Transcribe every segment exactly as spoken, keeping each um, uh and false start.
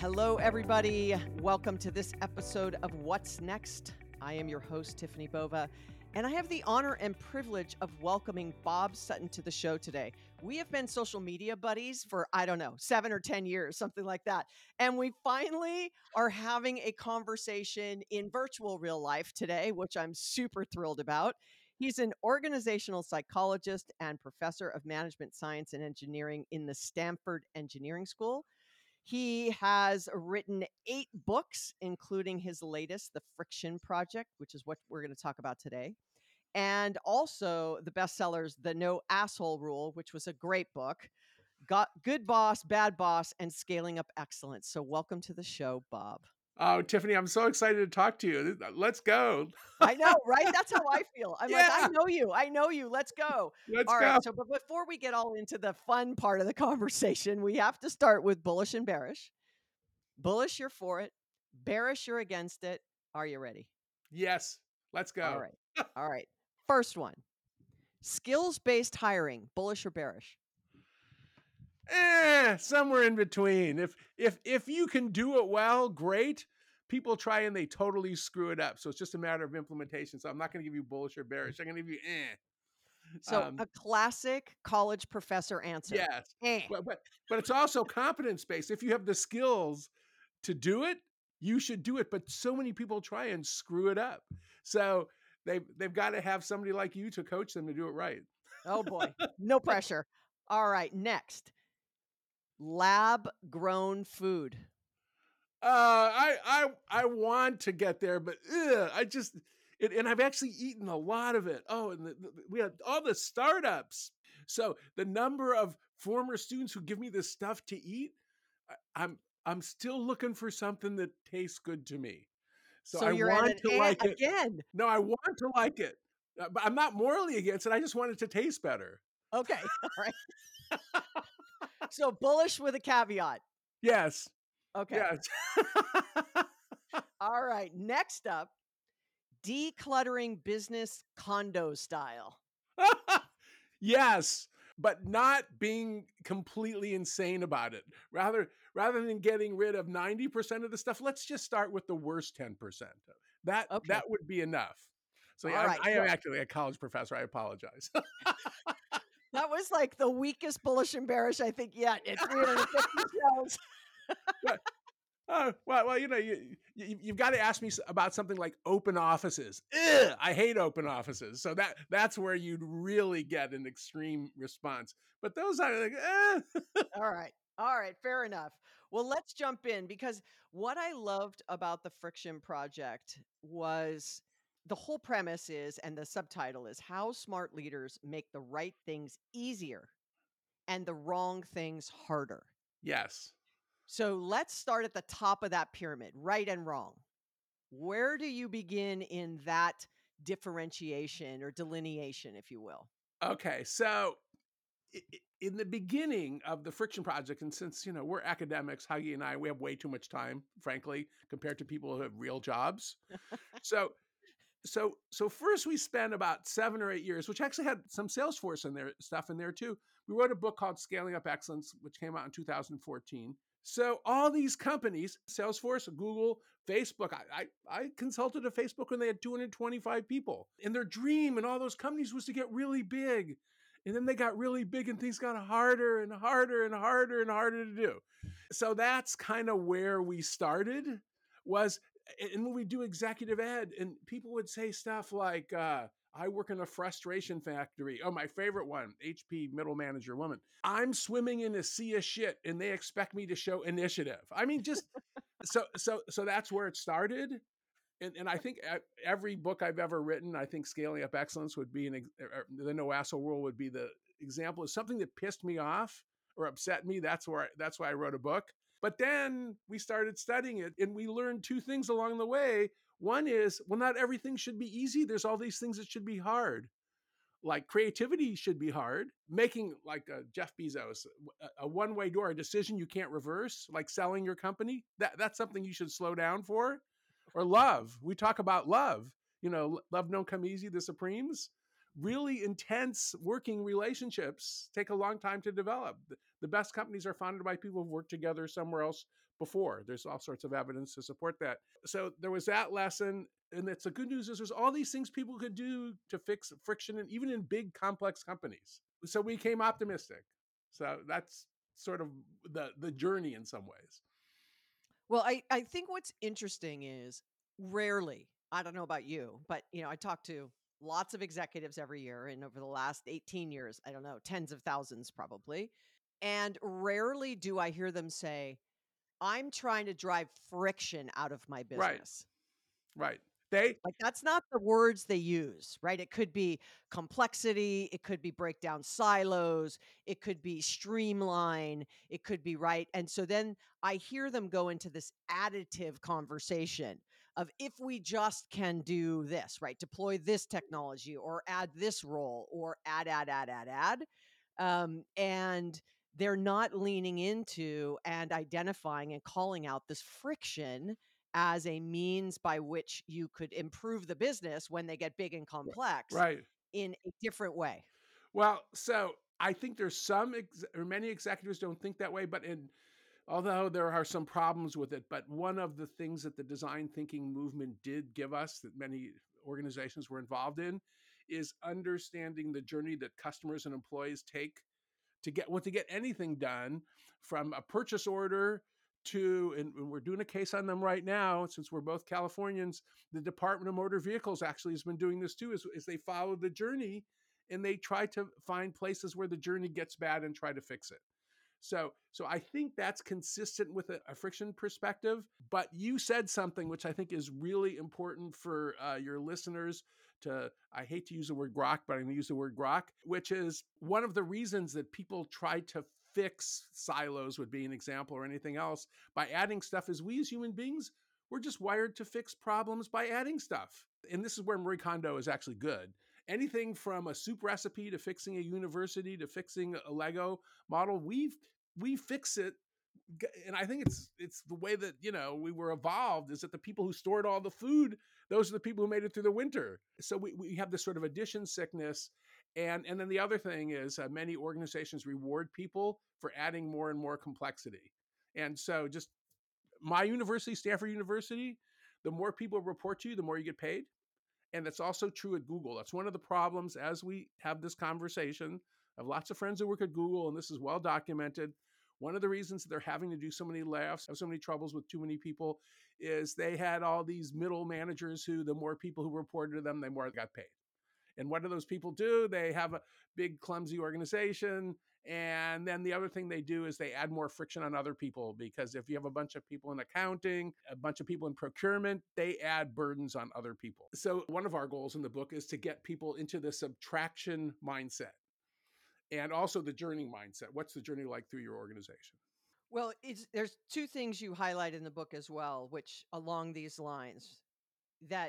Hello, everybody. Welcome to this episode of What's Next. I am your host, Tiffany Bova, and I have the honor and privilege of welcoming Bob Sutton to the show today. We have been social media buddies for, I don't know, seven or ten years, something like that. And we finally are having a conversation in virtual real life today, which I'm super thrilled about. He's an organizational psychologist and professor of management science and engineering in the Stanford Engineering School. He has written eight books, including his latest, The Friction Project, which is what we're going to talk about today. And also the bestsellers, The No Asshole Rule, which was a great book, Got Good Boss, Bad Boss, and Scaling Up Excellence. So welcome to the show, Bob. Oh, Tiffany, I'm so excited to talk to you. Let's go. I know, right? That's how I feel. I'm like, I Yeah. know you. I know you. Let's go. Let's All go. right. So, but before we get all into the fun part of the conversation, we have to start with bullish and bearish. Bullish, you're for it. Bearish, you're against it. Are you ready? Yes. Let's go. All right. All right. First one. Skills-based hiring, bullish or bearish? Eh, somewhere in between. If if if you can do it well, great. People try and they totally screw it up. So it's just a matter of implementation. So I'm not going to give you bullish or bearish. I'm going to give you eh. So Um, a classic college professor answer. yes. Eh. But, but but it's also competence based. If you have the skills to do it, you should do it. But so many people try and screw it up. So they've they've got to have somebody like you to coach them to do it right. Oh boy. No pressure. All right. Next. Lab grown food. Uh, I I I want to get there, but ugh, I just it, and I've actually eaten a lot of it. Oh, and the, the, we had all the startups. So the number of former students who give me this stuff to eat, I, I'm I'm still looking for something that tastes good to me. So, So I you're at want an to eh like it. again. No, I want to like it, Uh, but I'm not morally against it. I just want it to taste better. Okay. All right. So bullish with a caveat. Yes. Okay. Yes. All right. Next up, decluttering business condo style. Yes, but not being completely insane about it. Rather, rather than getting rid of ninety percent of the stuff, let's just start with the worst ten percent. That Okay. that would be enough. So yeah, All I'm, right. I am Well, actually a college professor. I apologize. that was like the weakest bullish and bearish I think yet at three hundred fifty shows. But, uh, well, well, you know, you, you you've got to ask me about something like open offices. Ugh, I hate open offices. So that that's where you'd really get an extreme response. But those are like, eh. All right. All right. Fair enough. Well, let's jump in because what I loved about the Friction Project was the whole premise is, and the subtitle is how smart leaders make the right things easier and the wrong things harder. Yes. So let's start at the top of that pyramid, right and wrong. Where do you begin in that differentiation or delineation, if you will? Okay, so i- i- in the beginning of the Friction Project, and since you know we're academics, Huggy and I, we have way too much time, frankly, compared to people who have real jobs. So, so, so first we spent about seven or eight years, which actually had some Salesforce in there stuff in there too. We wrote a book called Scaling Up Excellence, which came out in two thousand fourteen. So all these companies, Salesforce, Google, Facebook, I, I, I consulted a Facebook when they had two hundred twenty-five people. And their dream and all those companies was to get really big. And then they got really big and things got harder and harder and harder and harder to do. So that's kind of where we started was, and when we do executive ed and people would say stuff like, uh, I work in a frustration factory. Oh, my favorite one, H P middle manager woman. I'm swimming in a sea of shit and they expect me to show initiative. I mean, just so, so, so that's where it started. And, and I think every book I've ever written, I think Scaling Up Excellence would be an, or the No Asshole Rule would be the example of something that pissed me off or upset me. That's where, I, that's why I wrote a book. But then we started studying it and we learned two things along the way. One is, well, not everything should be easy. There's all these things that should be hard. Like creativity should be hard. Making like uh, Jeff Bezos, a, a one-way door, a decision you can't reverse, like selling your company, that, that's something you should slow down for. Or love. We talk about love. You know, love don't come easy, the Supremes. Really intense working relationships take a long time to develop. The best companies are founded by people who've worked together somewhere else before. There's all sorts of evidence to support that. So there was that lesson. And it's the good news is there's all these things people could do to fix friction, and even in big complex companies. So we came optimistic. So that's sort of the the journey in some ways. Well, I, I think what's interesting is rarely, I don't know about you, but you know, I talk to lots of executives every year, and over the last eighteen years, I don't know, tens of thousands probably. And rarely do I hear them say, I'm trying to drive friction out of my Right, business. right. They Like, that's not the words they use, right? It could be complexity, it could be break down silos, it could be streamline, it could be right. And so then I hear them go into this additive conversation of if we just can do this, right? Deploy this technology or add this role or add, add, add, add, add. Um, and they're not leaning into and identifying and calling out this friction as a means by which you could improve the business when they get big and complex right. in a different way. Well, so I think there's some ex- or many executives don't think that way, but in although there are some problems with it, but one of the things that the design thinking movement did give us that many organizations were involved in is understanding the journey that customers and employees take to get well, to get anything done, from a purchase order to, and we're doing a case on them right now since we're both Californians. The Department of Motor Vehicles actually has been doing this too, is, is they follow the journey and they try to find places where the journey gets bad and try to fix it. So, so I think that's consistent with a, a friction perspective. But you said something which I think is really important for uh, your listeners to. I hate to use the word grok, but I'm going to use the word grok, which is one of the reasons that people try to fix silos, would be an example, or anything else, by adding stuff. Is we as human beings, we're just wired to fix problems by adding stuff. And this is where Marie Kondo is actually good. Anything from a soup recipe to fixing a university to fixing a Lego model, we've we fix it. And I think it's it's the way that, you know, we were evolved, is that the people who stored all the food, those are the people who made it through the winter. So we, we have this sort of addition sickness. And and then the other thing is, uh, many organizations reward people for adding more and more complexity. And so just my university, Stanford University, the more people report to you, the more you get paid. And that's also true at Google. That's one of the problems as we have this conversation. I have lots of friends who work at Google, and this is well documented. One of the reasons that they're having to do so many layoffs, have so many troubles with too many people, is they had all these middle managers who, the more people who reported to them, the more got paid. And what do those people do? They have a big, clumsy organization. And then the other thing they do is they add more friction on other people, because if you have a bunch of people in accounting, a bunch of people in procurement, they add burdens on other people. So one of our goals in the book is to get people into the subtraction mindset and also the journey mindset. What's the journey like through your organization? Well, it's, there's two things you highlight in the book as well, which along these lines, that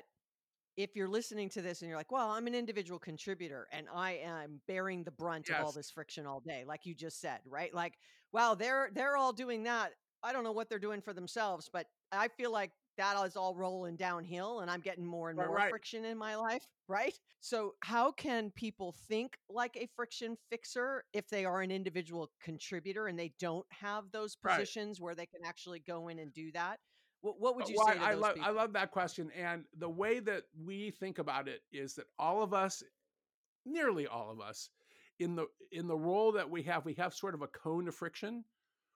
if you're listening to this and you're like, well, I'm an individual contributor and I am bearing the brunt of all Yes. this friction all day, like you just said, right? Like, wow, they're they're all doing that. I don't know what they're doing for themselves, but I feel like that is all rolling downhill and I'm getting more and Right, more right, friction in my life, right? So how can people think like a friction fixer if they are an individual contributor and they don't have those right. positions where they can actually go in and do that? What, what would Uh, you Well, say to I, I those love I people? love that question, and the way that we think about it is that all of us, nearly all of us, in the in the role that we have, we have sort of a cone of friction.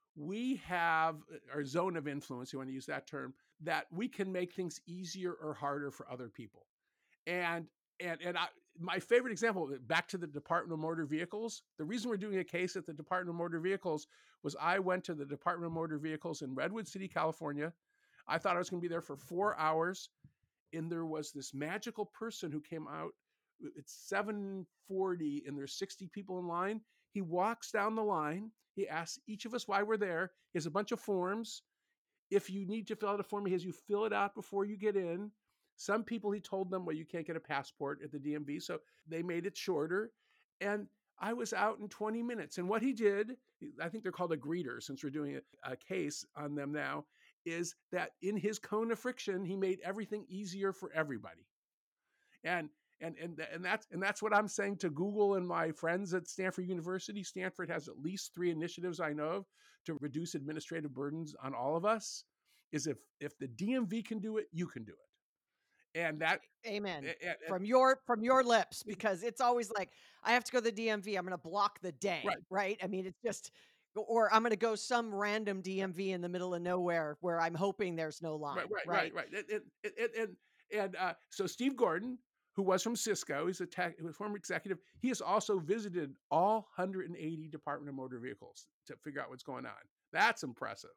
We have uh, our zone of influence, you want to use that term, that we can make things easier or harder for other people. And and and I, my favorite example, back to the Department of Motor Vehicles. The reason we're doing a case at the Department of Motor Vehicles was I went to the Department of Motor Vehicles in Redwood City, California. I thought I was going to be there for four hours, and there was this magical person who came out. It's seven forty, and there's sixty people in line. He walks down the line. He asks each of us why we're there. He has a bunch of forms. If you need to fill out a form, he has you fill it out before you get in. Some people, he told them, well, you can't get a passport at the D M V, so they made it shorter. And I was out in twenty minutes. And what he did, I think they're called a greeter, since we're doing a, a case on them now, is that in his cone of friction, he made everything easier for everybody. And And and th- and that's and that's what I'm saying to Google and my friends at Stanford University. Stanford has at least three initiatives I know of to reduce administrative burdens on all of us. Is if if the D M V can do it, you can do it. And that Amen. and, and, From your from your lips, and- because it's always like, I have to go to the D M V, I'm gonna block the day, right, right? I mean, it's just, or I'm gonna go some random D M V in the middle of nowhere where I'm hoping there's no right, line, right, right, right? right. And and and, and, and uh, so Steve Gordon, who was from Cisco, he's a tech, he was a former executive. He has also visited all one hundred eighty Department of Motor Vehicles to figure out what's going on. That's impressive.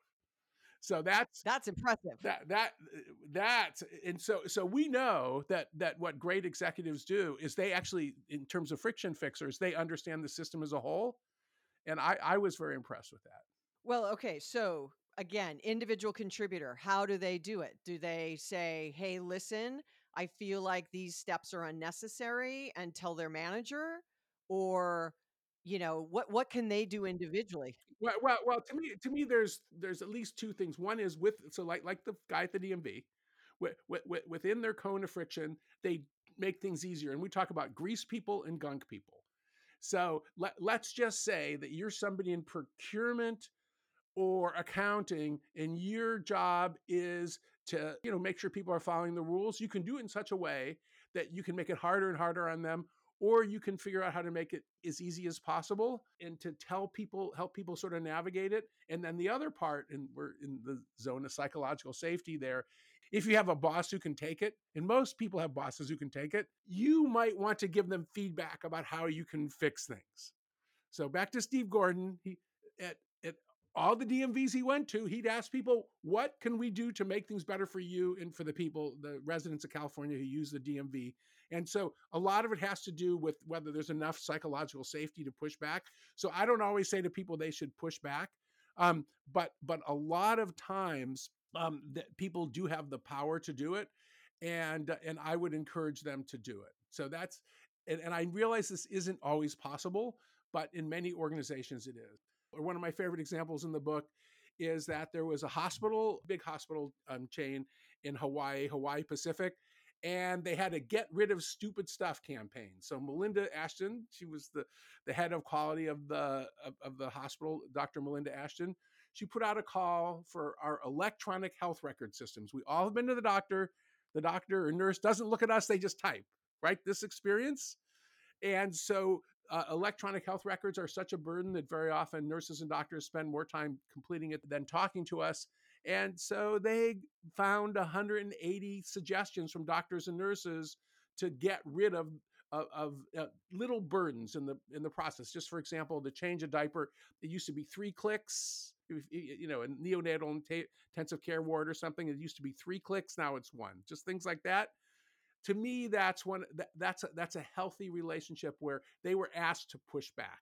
So that's That's impressive. that that that and so so we know that that what great executives do is they actually, in terms of friction fixers, they understand the system as a whole. And I I was very impressed with that. Well, okay, so again, individual contributor, how do they do it? Do they say, "Hey, listen, I feel like these steps are unnecessary," and tell their manager? Or, you know, what what can they do individually? Well, well, well. To me, to me, there's there's at least two things. One is with so like like the guy at the D M V, wi- wi- wi- within their cone of friction, they make things easier. And we talk about grease people and gunk people. So let, let's just say that you're somebody in procurement or accounting and your job is to, you know, make sure people are following the rules. You can do it in such a way that you can make it harder and harder on them, or you can figure out how to make it as easy as possible and to tell people, help people sort of navigate it. And then the other part, and we're in the zone of psychological safety there, if you have a boss who can take it, and most people have bosses who can take it, you might want to give them feedback about how you can fix things. So back to Steve Gordon, he at at all the D M Vs he went to, he'd ask people, "What can we do to make things better for you and for the people, the residents of California who use the D M V?" And so a lot of it has to do with whether there's enough psychological safety to push back. So I don't always say to people they should push back, um, but but a lot of times um, that people do have the power to do it, and uh, and I would encourage them to do it. So that's and, and I realize this isn't always possible, but in many organizations it is. Or one of my favorite examples in the book is that there was a hospital, big hospital um, chain in Hawaii, Hawaii Pacific, and they had a get rid of stupid stuff campaign. So Melinda Ashton, she was the, the head of quality of the of, of the hospital, Doctor Melinda Ashton. She put out a call for our electronic health record systems. We all have been to the doctor. The doctor or nurse doesn't look at us; they just type. Right? This experience. And so uh, electronic health records are such a burden that very often nurses and doctors spend more time completing it than talking to us. And so they found one hundred eighty suggestions from doctors and nurses to get rid of of, of uh, little burdens in the in the process. Just for example, to change a diaper, it used to be three clicks. If, you know, a neonatal intensive care ward or something, it used to be three clicks. Now it's one. Just things like that. To me, that's one that, that's a, that's a healthy relationship where they were asked to push back.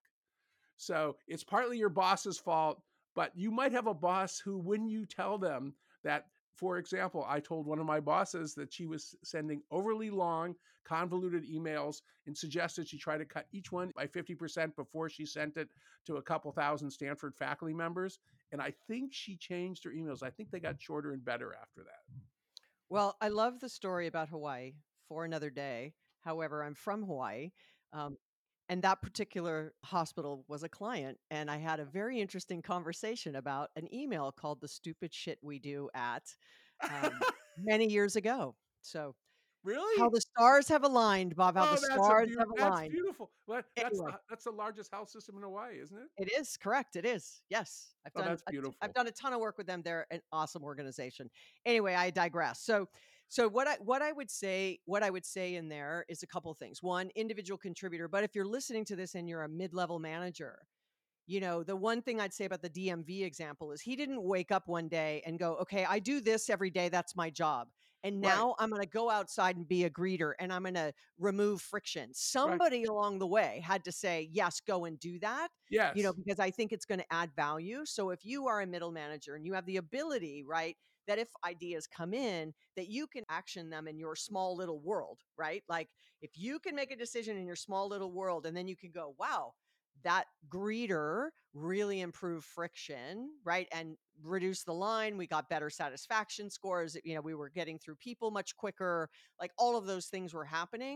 So it's partly your boss's fault, but you might have a boss who, when you tell them that, for example, I told one of my bosses that she was sending overly long, convoluted emails and suggested she try to cut each one by fifty percent before she sent it to a couple thousand Stanford faculty members. And I think she changed her emails. I think they got shorter and better after that. Well, I love the story about Hawaii for another day. However, I'm from Hawaii. Um, and that particular hospital was a client. And I had a very interesting conversation about an email called The Stupid Shit We Do at um, many years ago. So, how Really? the stars have aligned, Bob, how the Oh, that's a stars beau have that's aligned. beautiful. What that's Anyway, the that's the largest health system in Hawaii, isn't it? it is correct. It is. Yes. I've Oh, done that's a t- I've beautiful. done a ton of work with them. They're an awesome organization. Anyway, I digress. So so what I what I would say what I would say in there is a couple things. One, individual contributor, but if you're listening to this and you're a mid-level manager, you know, the one thing I'd say about the D M V example is he didn't wake up one day and go, "Okay, I do this every day. That's my job. And Right, now I'm going to go outside and be a greeter and I'm going to remove friction." right. Somebody along the way had to say, "Yes, go and do that." You know, Yes. because I think it's going to add value. So if you are a middle manager and you have the ability, right, that if ideas come in, that you can action them in your small little world, right? Like if you can make a decision in your small little world and then you can go, "Wow, that greeter really improved friction," right? And reduce the line. We got better satisfaction scores. You know, we were getting through people much quicker. Like all of those things were happening.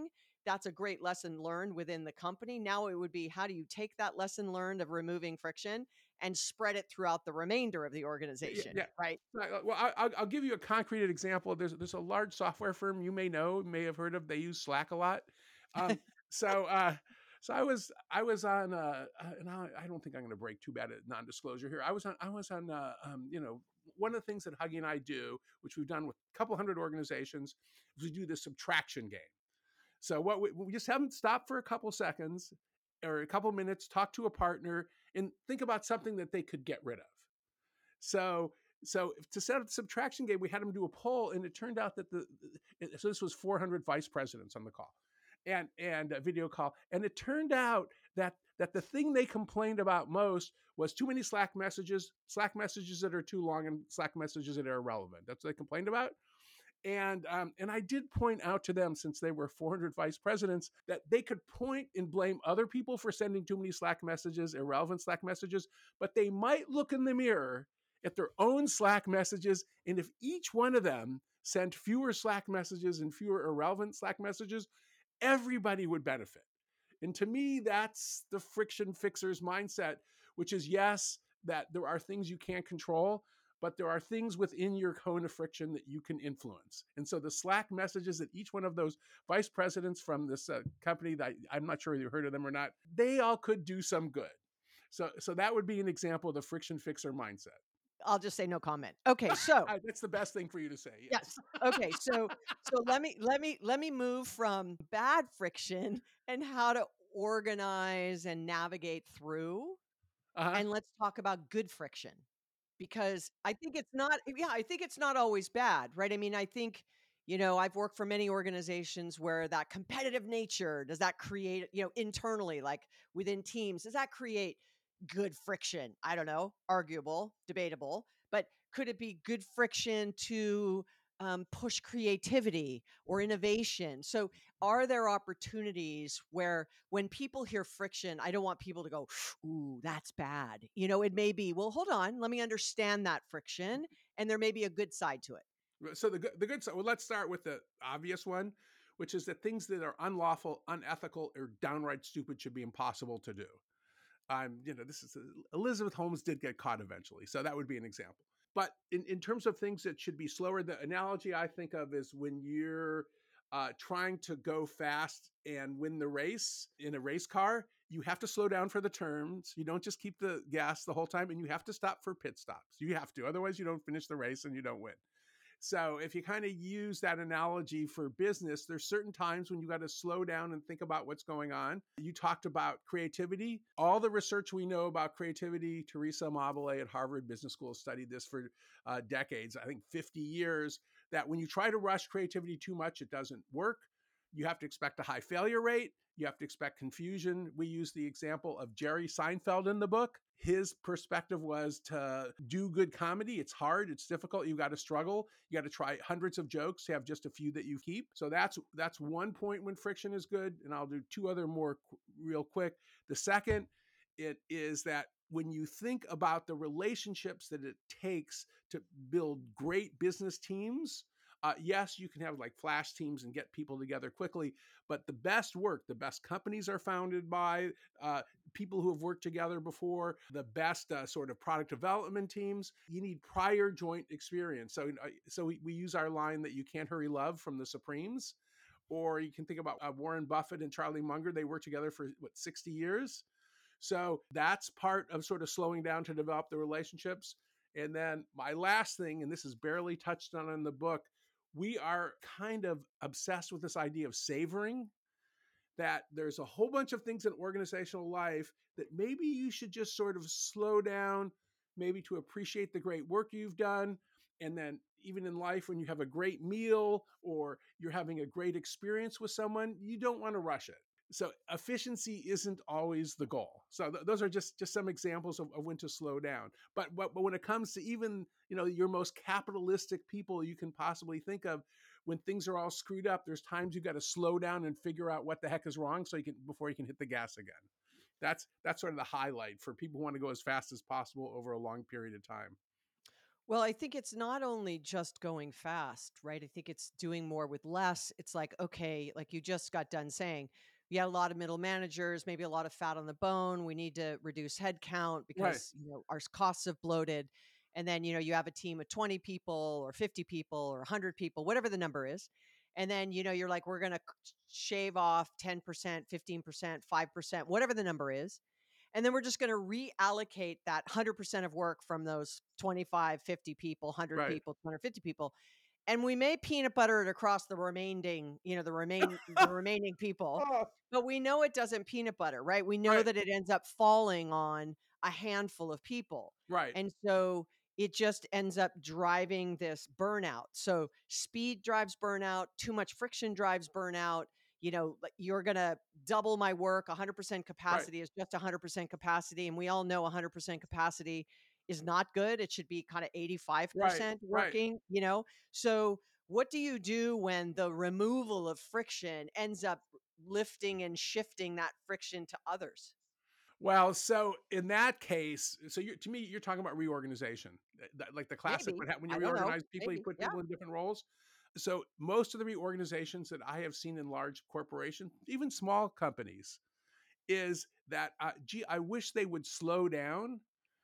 that's a great lesson learned within the company. Now it would be, how do you take that lesson learned of removing friction and spread it throughout the remainder of the Yeah, yeah, organization, yeah. right? Right, uh, Well, I, I'll, I'll give you a concrete example. There's there's a large software firm you may know, may have heard of. They use Slack a lot. Um, so uh, so I was I was on, uh, uh, and I, I don't think I'm going to break too bad at non-disclosure here. I was on I was on uh, um, you know, one of the things that Huggy and I do, which we've done with a couple hundred organizations, is we do this subtraction game. So what we, we just haven't stopped for a couple seconds or a couple minutes, talk to a partner, and think about something that they could get rid of. So, so to set up the subtraction game, we had them do a poll, and it turned out that the so this was four hundred vice presidents on the call, and and a video call, and it turned out that that the thing they complained about most was too many Slack messages, Slack messages that are too long, and Slack messages that are irrelevant. That's what they complained about. And um, and I did point out to them, since they were four hundred vice presidents, that they could point and blame other people for sending too many Slack messages, irrelevant Slack messages, but they might look in the mirror at their own Slack messages, and if each one of them sent fewer Slack messages and fewer irrelevant Slack messages, everybody would benefit. And to me, that's the friction fixer's mindset, which is, yes, that there are things you can't control, but there are things within your cone of friction that you can influence. And so the Slack messages that each one of those vice presidents from this uh, company, that I, I'm not sure if you heard of them or not, they all could do some good. So, so that would be an example of the friction fixer mindset. I'll just say no comment. Okay, so That's the best thing for you to say. Yes. yes. Okay, so so let me let me let me move from bad friction and how to organize and navigate through, Uh-huh. and let's talk about good friction. Because I think it's not yeah, I think it's not always bad, right? I mean, I think, you know, I've worked for many organizations where that competitive nature, does that create, you know, internally, like within teams, does that create good friction? I don't know, arguable, debatable, but could it be good friction to um, push creativity or innovation? So, are there opportunities where when people hear friction, I don't want people to go, ooh, that's bad. You know, it may be, well, hold on, let me understand that friction. And there may be a good side to it. So the good, the good side. Well, let's start with the obvious one, which is that things that are unlawful, unethical, or downright stupid should be impossible to do. Um, you know, this is Elizabeth Holmes did get caught eventually, so that would be an example. But in, in terms of things that should be slower, the analogy I think of is when you're uh, trying to go fast and win the race in a race car, you have to slow down for the turns. You don't just keep the gas the whole time, and you have to stop for pit stops. You have to, otherwise you don't finish the race and you don't win. So if you kind of use that analogy for business, there's certain times when you got to slow down and think about what's going on. You talked about creativity. All the research we know about creativity, Teresa Amabile at Harvard Business School studied this for uh, decades, I think fifty years, that when you try to rush creativity too much, it doesn't work. You have to expect a high failure rate. You have to expect confusion. We use the example of Jerry Seinfeld in the book. His perspective was to do good comedy. It's hard. It's difficult. You got to struggle. You got to try hundreds of jokes to have just a few that you keep. So that's that's one point when friction is good. And I'll do two other more qu- real quick. The second, it is that when you think about the relationships that it takes to build great business teams, uh, yes, you can have like flash teams and get people together quickly, but the best work, the best companies are founded by uh, people who have worked together before, the best uh, sort of product development teams. You need prior joint experience. So, uh, so we, we use our line that you can't hurry love from the Supremes, or you can think about uh, Warren Buffett and Charlie Munger. They worked together for what, sixty years. So that's part of sort of slowing down to develop the relationships. And then my last thing, and this is barely touched on in the book, we are kind of obsessed with this idea of savoring, that there's a whole bunch of things in organizational life that maybe you should just sort of slow down, maybe to appreciate the great work you've done. And then even in life, when you have a great meal or you're having a great experience with someone, you don't want to rush it. So efficiency isn't always the goal. So th- those are just, just some examples of, of when to slow down. But, but but when it comes to even, you know, your most capitalistic people you can possibly think of, when things are all screwed up, there's times you got to slow down and figure out what the heck is wrong so you can before you can hit the gas again. That's that's sort of the highlight for people who want to go as fast as possible over a long period of time. Well, I think it's not only just going fast, right? I think it's doing more with less. It's like, okay, like you just got done saying, you had a lot of middle managers, maybe a lot of fat on the bone. We need to reduce headcount Right, because, you know, our costs have bloated. And then, you know, you have a team of twenty people or fifty people or one hundred people, whatever the number is. And then, you know, you're like, we're going to shave off ten percent, fifteen percent, five percent, whatever the number is, and then we're just going to reallocate that one hundred percent of work from those twenty-five, fifty people, one hundred right. people, two hundred fifty people. And we may peanut butter it across the remaining, you know, the remain the remaining people, Oh, but we know it doesn't peanut butter, right? We know right, that it ends up falling on a handful of people. right, And so it just ends up driving this burnout. So speed drives burnout, too much friction drives burnout. You know, like you're going to double my work. one hundred percent right, capacity is just one hundred percent capacity. And we all know one hundred percent capacity is not good. It should be kind of right, eighty-five percent right. working, you know? So, what do you do when the removal of friction ends up lifting and shifting that friction to others? Well, so in that case, so you're, to me, you're talking about reorganization, Th- th- like the classic. Maybe. What hap- when you I don't know. reorganize people, you Maybe. put Yeah. people in different roles. So most of the reorganizations that I have seen in large corporations, even small companies, is that uh, gee, I wish they would slow down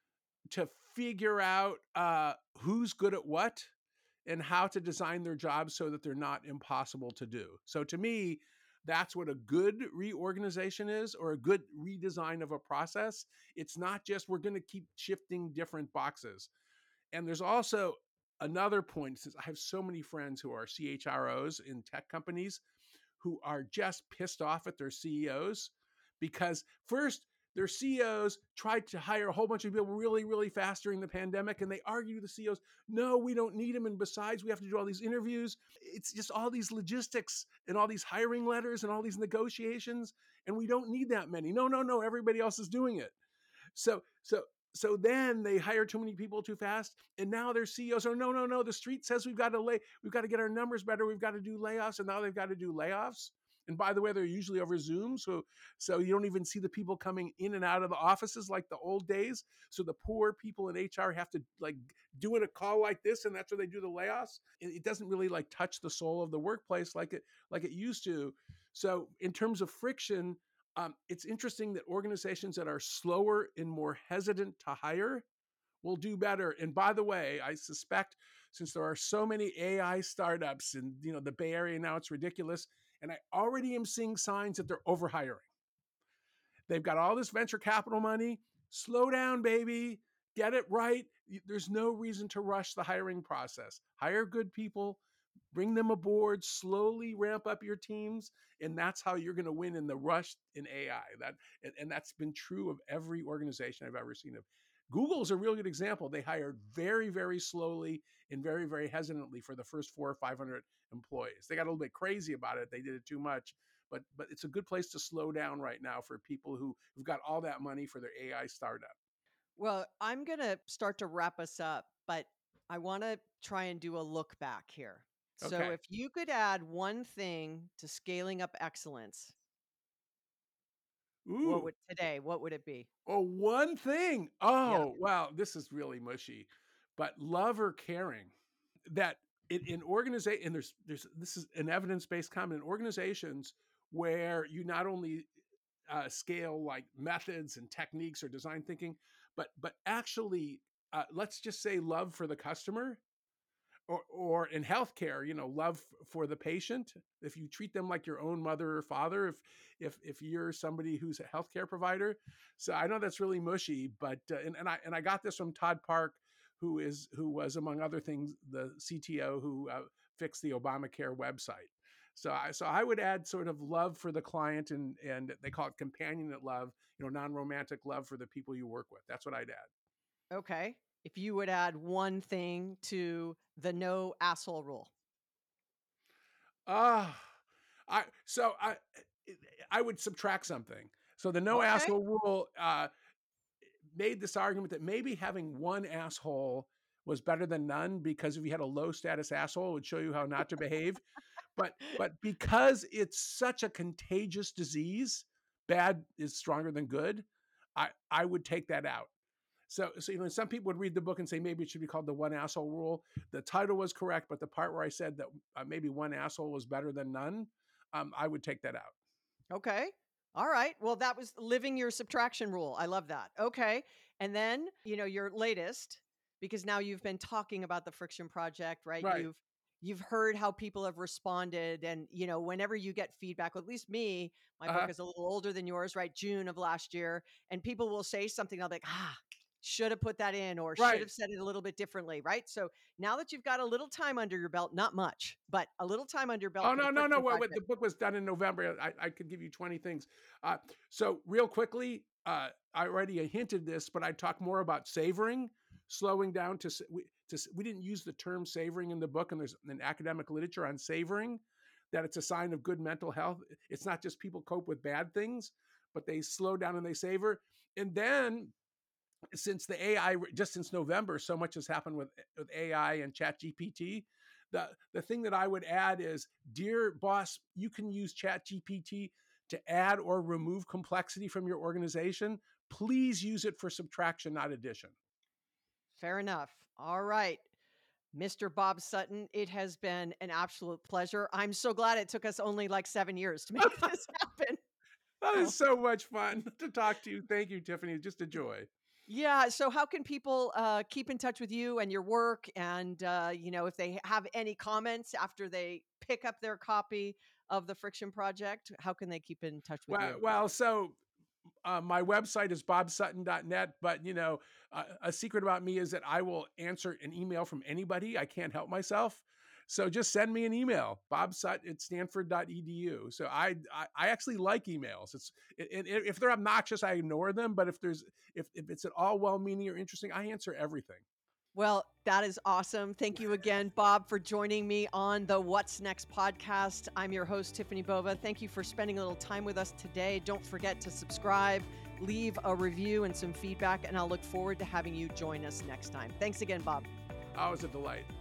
to figure out uh, who's good at what and how to design their jobs so that they're not impossible to do. So to me, that's what a good reorganization is, or a good redesign of a process. It's not just we're going to keep shifting different boxes. And there's also another point, since I have so many friends who are C H R Os in tech companies who are just pissed off at their C E Os because first their C E Os tried to hire a whole bunch of people really, really fast during the pandemic, and they argue to the C E Os, no, we don't need them. And besides, we have to do all these interviews. It's just all these logistics and all these hiring letters and all these negotiations, and we don't need that many. No, no, no, everybody else is doing it. So so so then they hire too many people too fast, and now their C E Os are no, no, no. The street says we've got to lay, we've got to get our numbers better. We've got to do layoffs, and now they've got to do layoffs. And by the way, they're usually over Zoom, so so you don't even see the people coming in and out of the offices like the old days. So the poor people in H R have to like doing a call like this, and that's where they do the layoffs. It, it doesn't really like touch the soul of the workplace like it like it used to. So in terms of friction, um, it's interesting that organizations that are slower and more hesitant to hire will do better. And by the way, I suspect since there are so many A I startups in you know the Bay Area now, it's ridiculous. And I already am seeing signs that they're overhiring. They've got all this venture capital money. Slow down, baby. Get it right. There's no reason to rush the hiring process. Hire good people, bring them aboard, slowly ramp up your teams, and that's how you're going to win in the rush in A I. That and, and that's been true of every organization I've ever seen of. Google's a real good example. They hired very, very slowly and very, very hesitantly for the first four or five hundred employees. They got a little bit crazy about it. They did it too much, but but it's a good place to slow down right now for people who who've got all that money for their A I startup. Well, I'm going to start to wrap us up, but I want to try and do a look back here. So, Okay. if you could add one thing to scaling up excellence, what Ooh. would today, what would it be? Oh, one thing. Yeah. Oh, wow. This is really mushy, but love or caring that in, in organization, and there's, there's, this is an evidence based comment in organizations where you not only uh, scale like methods and techniques or design thinking, but, but actually, uh, let's just say love for the customer or or in healthcare, you know, love for the patient. If you treat them like your own mother or father, if if if you're somebody who's a healthcare provider, so I know that's really mushy, but uh, and and I and I got this from Todd Park, who is who was among other things the C T O who uh, fixed the Obamacare website. So I so I would add sort of love for the client, and and they call it companionate love, you know, non-romantic love for the people you work with. That's what I'd add. Okay. If you would add one thing to the no asshole rule. Ah, I so I I would subtract something. So the no Okay. asshole rule uh, made this argument that maybe having one asshole was better than none because if you had a low status asshole, it would show you how not to behave. But but because it's such a contagious disease, bad is stronger than good. I I would take that out. So, so you know, some people would read the book and say maybe it should be called the One Asshole Rule. The title was correct, but the part where I said that uh, maybe one asshole was better than none, um, I would take that out. Okay. All right. Well, that was living your subtraction rule. I love that. Okay. And then, you know, your latest, because now you've been talking about the Friction Project, right? Right. You've you've heard how people have responded, and you know, whenever you get feedback, at least me, my book Uh-huh. is a little older than yours, right? June of last year, and people will say something, I'll be like, ah, should have put that in or should Right. have said it a little bit differently, right? So now that you've got a little time under your belt, not much, but a little time under your belt Oh, for the no, no, no. Friction Well, what- the Project. book was done in November. I, I could give you twenty things. Uh, so, real quickly, uh, I already hinted this, but I talk more about savoring, slowing down to, s- we, to. s- We didn't use the term savoring in the book, and there's an academic literature on savoring, that it's a sign of good mental health. It's not just people cope with bad things, but they slow down and they savor. And then, since the A I, just since November, so much has happened with, with A I and Chat G P T. The, the thing that I would add is, dear boss, you can use Chat G P T to add or remove complexity from your organization. Please use it for subtraction, not addition. Fair enough. All right. Mister Bob Sutton, it has been an absolute pleasure. I'm so glad it took us only like seven years to make this happen. That Oh, is so much fun to talk to you. Thank you, Tiffany. Just a joy. yeah. So, how can people uh, keep in touch with you and your work? And, uh, you know, if they have any comments after they pick up their copy of the Friction Project, how can they keep in touch with Well, you? well, so uh, my website is bob sutton dot net, but you know, uh, a secret about me is that I will answer an email from anybody. I can't help myself. So just send me an email, bobsut at stanford dot e d u. So I, I, I actually like emails. It's and if they're obnoxious, I ignore them. But if there's if, if it's at all well-meaning or interesting, I answer everything. Well, that is awesome. Thank you again, Bob, for joining me on the What's Next podcast. I'm your host, Tiffany Bova. Thank you for spending a little time with us today. Don't forget to subscribe, leave a review and some feedback, and I'll look forward to having you join us next time. Thanks again, Bob. Always a delight.